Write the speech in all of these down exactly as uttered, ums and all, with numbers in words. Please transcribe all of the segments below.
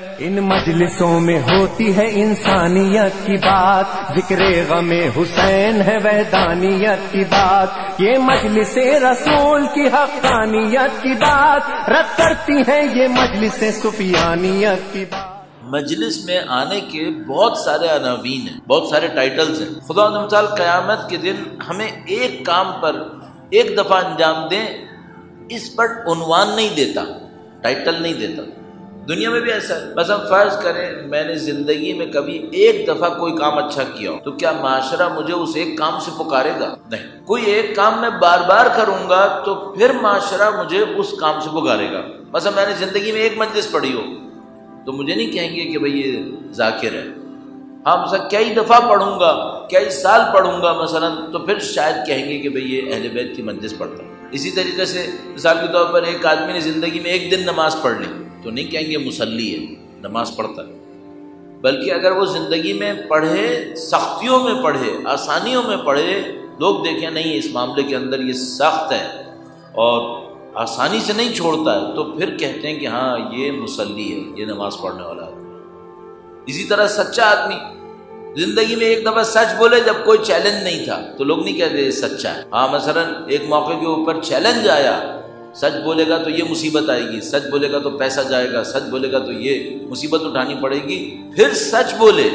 ان مجلسوں میں ہوتی ہے انسانیت کی بات، ذکر غم حسین ہے وحدانیت کی بات، یہ مجلس رسول کی حقانیت کی بات، رد کرتی ہے یہ مجلس سفیانیت کی بات۔ مجلس میں آنے کے بہت سارے عناوین ہیں، بہت سارے ٹائٹلز ہیں۔ خدا و تعالی قیامت کے دن ہمیں ایک کام پر ایک دفعہ انجام دیں، اس پر عنوان نہیں دیتا، ٹائٹل نہیں دیتا۔ دنیا میں بھی ایسا ہے، مثلا فرض کریں میں نے زندگی میں کبھی ایک دفعہ کوئی کام اچھا کیا ہو، تو کیا معاشرہ مجھے اس ایک کام سے پکارے گا؟ نہیں۔ کوئی ایک کام میں بار بار کروں گا تو پھر معاشرہ مجھے اس کام سے پکارے گا۔ مثلا میں نے زندگی میں ایک مجلس پڑھی ہو تو مجھے نہیں کہیں گے کہ بھئی یہ ذاکر ہے۔ ہاں مثلا کئی دفعہ پڑھوں گا، کئی سال پڑھوں گا مثلا، تو پھر شاید کہیں گے کہ بھئی یہ اہل بیت کی مجلس پڑھتا ہے۔ اسی طریقے سے مثال کے طور پر ایک آدمی نے زندگی میں ایک دن نماز پڑھ لی تو نہیں کہیں گے مصلی ہے، نماز پڑھتا ہے، بلکہ اگر وہ زندگی میں پڑھے، سختیوں میں پڑھے، آسانیوں میں پڑھے، لوگ دیکھیں نہیں اس معاملے کے اندر یہ سخت ہے اور آسانی سے نہیں چھوڑتا ہے، تو پھر کہتے ہیں کہ ہاں یہ مصلی ہے، یہ نماز پڑھنے والا ہے۔ اسی طرح سچا آدمی زندگی میں ایک دفعہ سچ بولے جب کوئی چیلنج نہیں تھا تو لوگ نہیں کہتے یہ سچا ہے۔ ہاں مثلا ایک موقع کے اوپر چیلنج آیا، سچ بولے گا تو یہ مصیبت آئے گی، سچ بولے گا تو پیسہ جائے گا، سچ بولے گا تو یہ مصیبت اٹھانی پڑے گی، پھر سچ بولے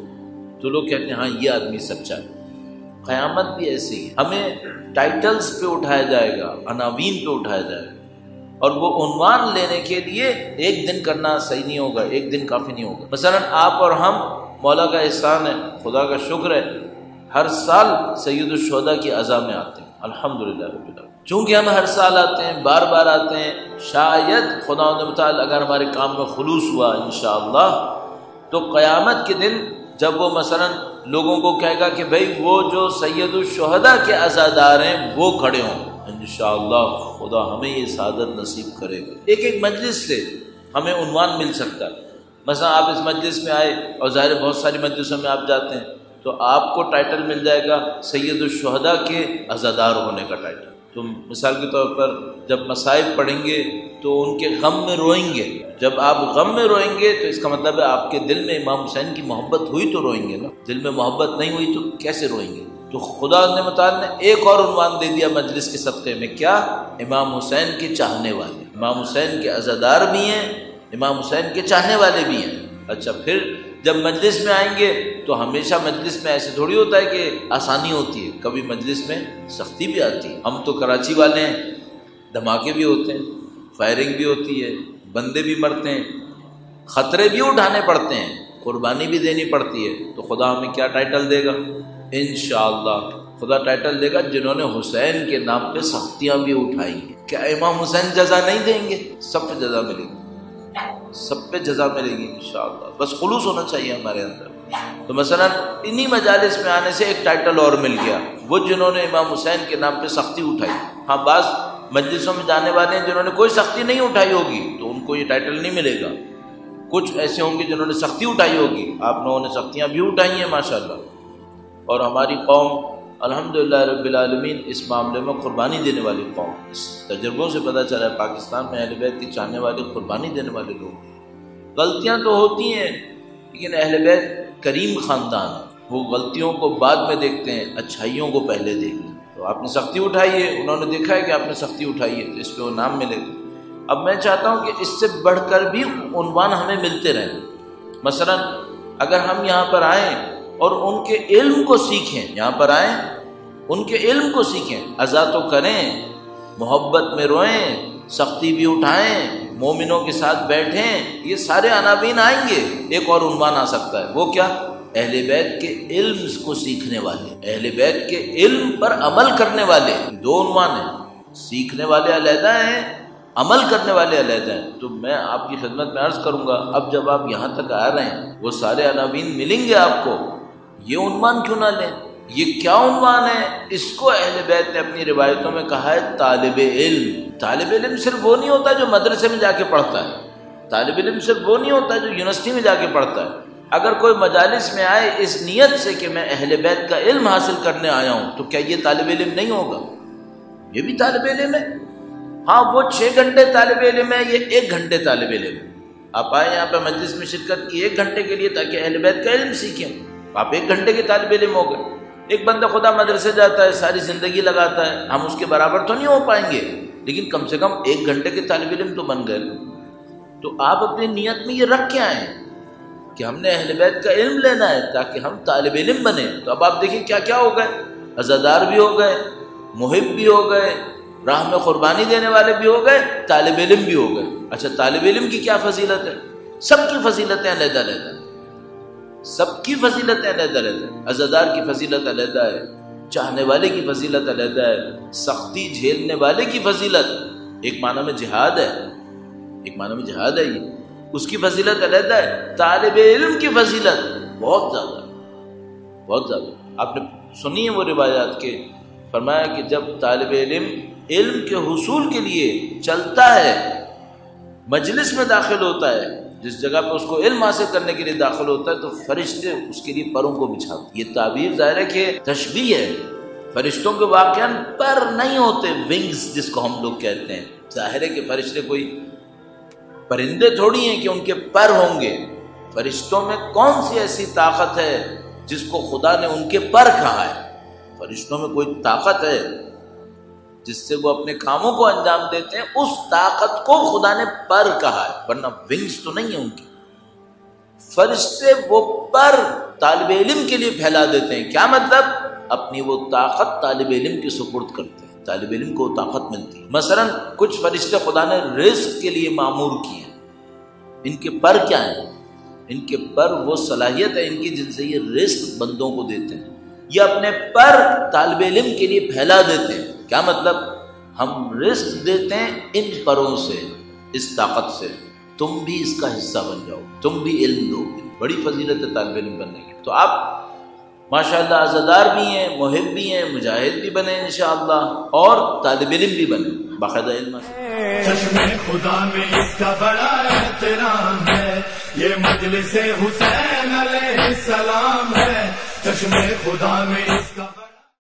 تو لوگ کہتے ہیں ہاں یہ آدمی سچا ہے۔ قیامت بھی ایسے ہی ہمیں ٹائٹلز پہ اٹھایا جائے گا، عناوین پہ اٹھایا جائے گا، اور وہ عنوان لینے کے لیے ایک دن کرنا صحیح نہیں ہوگا، ایک دن کافی نہیں ہوگا۔ مثلا آپ اور ہم، مولا کا احسان ہے، خدا کا شکر ہے، ہر سال سید الشہداء کی عزا میں آتے ہیں، الحمدللہ رب العالمین۔ چونکہ ہم ہر سال آتے ہیں، بار بار آتے ہیں، شاید خدا و تعالی اگر ہمارے کام میں خلوص ہوا انشاءاللہ تو قیامت کے دن جب وہ مثلا لوگوں کو کہے گا کہ بھئی وہ جو سید الشہداء کے عزادار ہیں وہ کھڑے ہوں، انشاءاللہ خدا ہمیں یہ سعادت نصیب کرے گا۔ ایک ایک مجلس سے ہمیں عنوان مل سکتا ہے۔ مثلا آپ اس مجلس میں آئے اور ظاہر بہت ساری مجلسوں میں آپ جاتے ہیں تو آپ کو ٹائٹل مل جائے گا سید الشہداء کے عزادار ہونے کا ٹائٹل۔ تو مثال کے طور پر جب مصائب پڑھیں گے تو ان کے غم میں روئیں گے، جب آپ غم میں روئیں گے تو اس کا مطلب ہے آپ کے دل میں امام حسین کی محبت ہوئی تو روئیں گے نا، دل میں محبت نہیں ہوئی تو کیسے روئیں گے؟ تو خدا نے متعال نے ایک اور عنوان دے دیا مجلس کے صدقے میں، کیا؟ امام حسین کے چاہنے والے، امام حسین کے عزادار بھی ہیں، امام حسین کے چاہنے والے بھی ہیں۔ اچھا پھر جب مجلس میں آئیں گے تو ہمیشہ مجلس میں ایسے تھوڑی ہوتا ہے کہ آسانی ہوتی ہے، کبھی مجلس میں سختی بھی آتی ہے۔ ہم تو کراچی والے ہیں، دھماکے بھی ہوتے ہیں، فائرنگ بھی ہوتی ہے، بندے بھی مرتے ہیں، خطرے بھی اٹھانے پڑتے ہیں، قربانی بھی دینی پڑتی ہے، تو خدا ہمیں کیا ٹائٹل دے گا؟ انشاءاللہ خدا ٹائٹل دے گا جنہوں نے حسین کے نام پہ سختیاں بھی اٹھائی ہیں۔ کیا امام حسین جزا نہیں دیں گے؟ سب پہ جزا ملے گی، سب پہ جزا ملے گی انشاءاللہ، بس خلوص ہونا چاہیے ہمارے اندر۔ تو مثلا انہی مجالس میں آنے سے ایک ٹائٹل اور مل گیا، وہ جنہوں نے امام حسین کے نام پہ سختی اٹھائی۔ ہاں بعض مجلسوں میں جانے والے ہیں جنہوں نے کوئی سختی نہیں اٹھائی ہوگی تو ان کو یہ ٹائٹل نہیں ملے گا، کچھ ایسے ہوں گے جنہوں نے سختی اٹھائی ہوگی، آپ لوگوں نے سختیاں بھی اٹھائی ہیں ماشاءاللہ، اور ہماری قوم الحمدللہ رب العالمین اس معاملے میں قربانی دینے والی قوم، اس تجربوں سے پتہ چلا ہے پاکستان میں اہل بیت کے چاہنے والے، قربانی دینے والے لوگ۔ غلطیاں تو ہوتی ہیں لیکن اہل بیت کریم خاندان ہے، وہ غلطیوں کو بعد میں دیکھتے ہیں، اچھائیوں کو پہلے دیکھتے ہیں۔ تو آپ نے سختی اٹھائی ہے، انہوں نے دیکھا ہے کہ آپ نے سختی اٹھائی ہے تو اس پہ وہ نام ملے گا۔ اب میں چاہتا ہوں کہ اس سے بڑھ کر بھی عنوان ہمیں ملتے رہیں۔ مثلا اگر ہم یہاں پر آئیں اور ان کے علم کو سیکھیں، یہاں پر آئیں ان کے علم کو سیکھیں، عزا تو کریں، محبت میں روئیں، سختی بھی اٹھائیں، مومنوں کے ساتھ بیٹھیں، یہ سارے عناوین آئیں گے۔ ایک اور عنوان آ سکتا ہے، وہ کیا؟ اہل بیت کے علم کو سیکھنے والے، اہل بیت کے علم پر عمل کرنے والے۔ دو عنوان ہیں، سیکھنے والے علیحدہ ہیں، عمل کرنے والے علیحدہ ہیں۔ تو میں آپ کی خدمت میں عرض کروں گا، اب جب آپ یہاں تک آ رہے ہیں وہ سارے عناوین ملیں گے آپ کو، یہ عنوان کیوں نہ لیں؟ یہ کیا عنوان ہے؟ اس کو اہل بیت نے اپنی روایتوں میں کہا ہے طالب علم۔ طالب علم صرف وہ نہیں ہوتا جو مدرسے میں جا کے پڑھتا ہے، طالب علم صرف وہ نہیں ہوتا جو یونیورسٹی میں جا کے پڑھتا ہے۔ اگر کوئی مجالس میں آئے اس نیت سے کہ میں اہل بیت کا علم حاصل کرنے آیا ہوں تو کیا یہ طالب علم نہیں ہوگا؟ یہ بھی طالب علم ہے۔ ہاں وہ چھ گھنٹے طالب علم ہے، یہ ایک گھنٹے طالب علم ہے، آپ آئے یہاں پہ مجلس میں شرکت کی ایک گھنٹے کے لیے تاکہ اہل بیت کا علم سیکھیں، آپ ایک گھنٹے کے طالب علم ہو گئے۔ ایک بندہ خدا مدرسے جاتا ہے، ساری زندگی لگاتا ہے، ہم اس کے برابر تو نہیں ہو پائیں گے، لیکن کم سے کم ایک گھنٹے کے طالب علم تو بن گئے۔ تو آپ اپنی نیت میں یہ رکھ کے آئیں کہ ہم نے اہل بیت کا علم لینا ہے تاکہ ہم طالب علم بنیں۔ تو اب آپ دیکھیں کیا کیا ہو گئے، عزادار بھی ہو گئے، محب بھی ہو گئے، راہ میں قربانی دینے والے بھی ہو گئے، طالب علم بھی ہو گئے۔ اچھا طالب علم کی کیا فضیلت ہے؟ سب کی فضیلتیں علیحدہ علیحدہ، سب کی فضیلتیں علیحدہ علیحدہ۔ عزادار کی فضیلت علیحدہ ہے، چاہنے والے کی فضیلت علیحدہ ہے، سختی جھیلنے والے کی فضیلت، ایک معنی میں جہاد ہے، ایک معنی میں جہاد ہے، یہ اس کی فضیلت علیحدہ ہے۔ طالب علم کی فضیلت بہت زیادہ بہت زیادہ۔ آپ نے سنی ہے وہ روایات کے فرمایا کہ جب طالب علم علم کے حصول کے لیے چلتا ہے، مجلس میں داخل ہوتا ہے، جس جگہ پہ اس کو علم حاصل کرنے کے لیے داخل ہوتا ہے، تو فرشتے اس کے لیے پروں کو بچھاتے۔ یہ تعبیر ظاہر ہے کہ تشبیہ ہے، فرشتوں کے واقعاً پر نہیں ہوتے، ونگز جس کو ہم لوگ کہتے ہیں۔ ظاہر ہے کہ فرشتے کوئی پرندے تھوڑی ہیں کہ ان کے پر ہوں گے۔ فرشتوں میں کون سی ایسی طاقت ہے جس کو خدا نے ان کے پر کہا ہے؟ فرشتوں میں کوئی طاقت ہے جس سے وہ اپنے کاموں کو انجام دیتے ہیں، اس طاقت کو خدا نے پر کہا ہے، ورنہ ونگز تو نہیں ہیں ان کی۔ فرشتے وہ پر طالب علم کے لیے پھیلا دیتے ہیں، کیا مطلب؟ اپنی وہ طاقت طالب علم کی سپرد کرتے ہیں، طالب علم کو طاقت ملتی ہے۔ مثلا کچھ فرشتے خدا نے رزق کے لیے معمور کیے ہیں، ان کے پر کیا ہیں؟ ان کے پر وہ صلاحیت ہے ان کی جن سے یہ رزق بندوں کو دیتے ہیں، یہ اپنے پر طالب علم کے لیے پھیلا دیتے ہیں۔ کیا مطلب؟ ہم رزق دیتے ہیں ان پروں سے، اس طاقت سے، تم بھی اس کا حصہ بن جاؤ، تم بھی علم دو۔ بڑی فضیلت ہے طالب علم بننے کی۔ تو آپ ماشاءاللہ عزادار بھی ہیں، محب بھی ہیں، مجاہد بھی بنے انشاءاللہ، اور طالب علم بھی بنے باقاعدہ علم سے۔ چشم خدا میں اس کا بڑا احترام ہے، یہ مجلس حسین علیہ السلام ہے۔ چشم خدا میں اس کا